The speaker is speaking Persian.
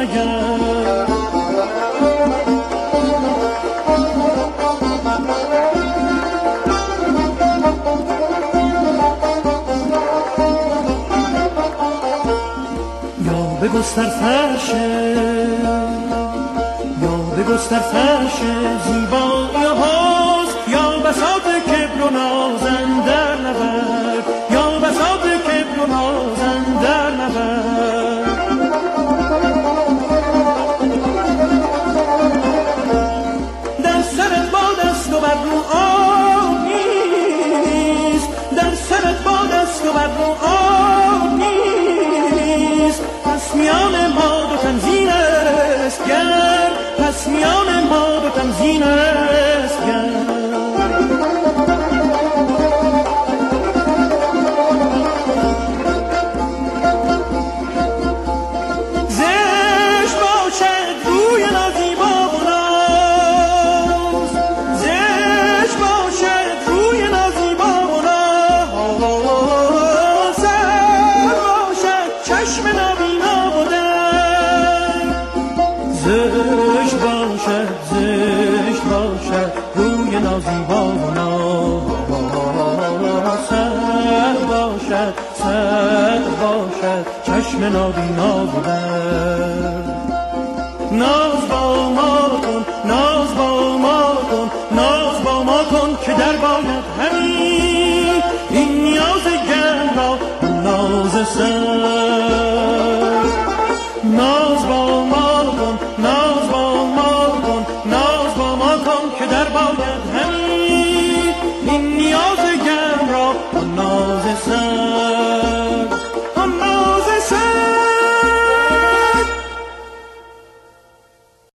مگر. بگستر فرش زیبایی و حسن، یا بساط کبر و نازن در نبرد، یا بساط کبر و نازن در نبرد. در سرت باد است و بر رو آب نیست، در سرت باد است و بر رو آب نیست. پس میان ما دو تنزین است گر، پس میان ما دو تنزین است گر. زشت باشد روی نازیبا و ناز، زشت باشد روی نازیبا و ناز، سر باشد چشم نابینا و در. زشت باشد روی نازیبا و ناز، سر باشد چشم نابینا و در.